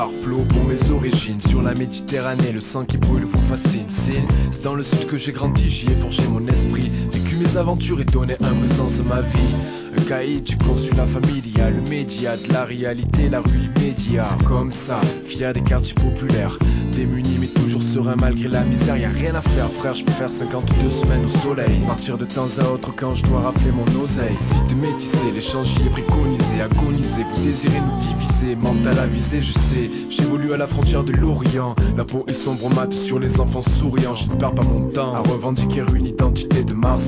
par flot pour mes origines. Sur la Méditerranée, le sang qui brûle vous fascine. C'est dans le sud que j'ai grandi, j'y ai forgé mon esprit, vécu mes aventures et donné un vrai sens à ma vie. Un cahier du consulat familial, le média de la réalité, la rue immédiat. C'est comme ça, fier des quartiers populaires, démunis mais toujours serein malgré la misère. Y'a rien à faire frère, je peux faire 52 semaines au soleil, partir de temps à autre quand je dois rappeler mon oseille. Cité métissée, l'échange y est préconisé, agonisé, vous désirez nous diviser, mental avisé je sais. J'évolue à la frontière de l'Orient, la peau est sombre mate sur les enfants souriants. Je ne perds pas mon temps à revendiquer une identité de Mars.